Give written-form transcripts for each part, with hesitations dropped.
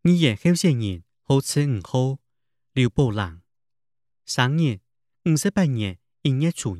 语言候选人號稱5號劉寶蘭，生日58年1月初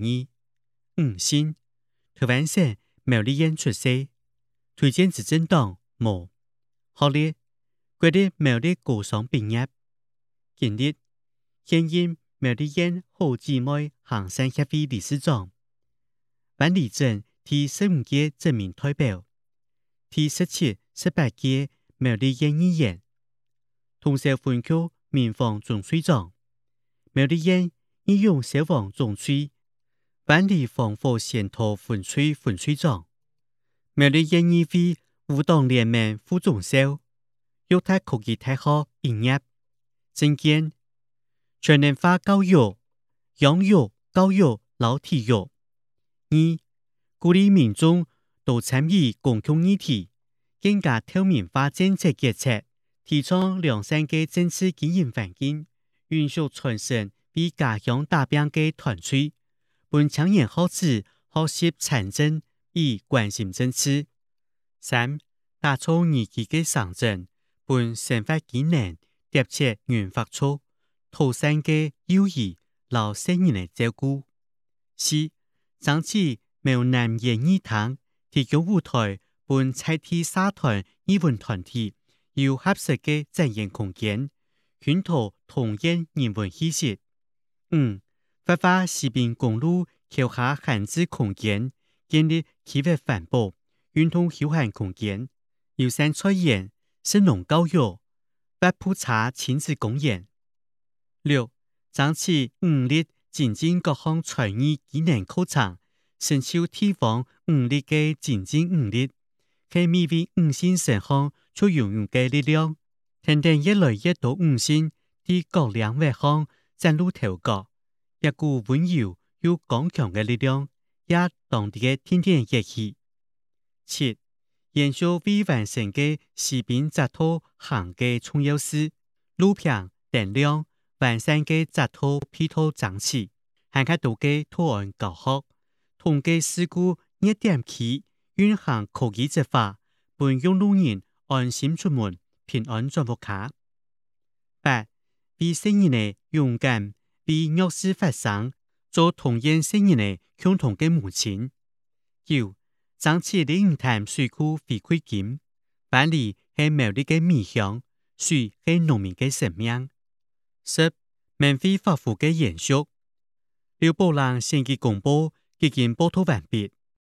2，5星，台灣省苗栗縣出世，推薦執政黨無，學歷國立苗栗高商畢業，經歷現任苗栗縣好姊妹行善協會理事長，萬里鎮第15屆鎮民代表，第17、18屆苗栗縣議員，通宵分區民防總隊長，苗栗縣義勇消防總隊，萬里防火先導分隊分隊長，苗栗縣議會無黨聯盟副總召，育泰科技大學畢業，政見全人化教育、養育、教育、老體育。2. 鼓勵民眾多參與公共議題，更加透明化政策決策，提倡良善的政治經營環境，允許傳承為家鄉打拼的團隊，本青年學子學習參政與關心政治。3. 打造宜居的城鎮，本生活機能貼切原發處，妥善的友誼老生人的照顧。4. 爭取苗南演藝堂提供舞台，本在地社團藝文團體有合適的展演空間，熏陶童演人文氣息。5. 發揮西濱公路橋下閒置空間，建立企業環保運動休閒空間，友善菜園、食農教育、八鋪茶親子公園。6. 爭取5例精進各項才藝技能課程，深受地方5例的精進5例，係每位5星生項所擁有的力量，聽聽越來越多5星在各領域項嶄露頭角，一股溫柔又剛強的力量，也當地的天天熱氣。7. 延續未完成的西濱匝道行嘅重要事，路平電亮完善嘅匝道配套整齊，行較多嘅圖案教學，統計事故熱點期運行科技執法，本用路人安心出門，平安轉屋卡。8. 為成人的勇敢，為弱勢發聲，做同樣成人的共同嘅母親。9. 爭取嶺潭水庫回饋金，萬里係苗栗嘅米鄉，水係農民嘅生命。10. 免費發布嘅延續，劉寶蘭先期公佈，已經報道完畢。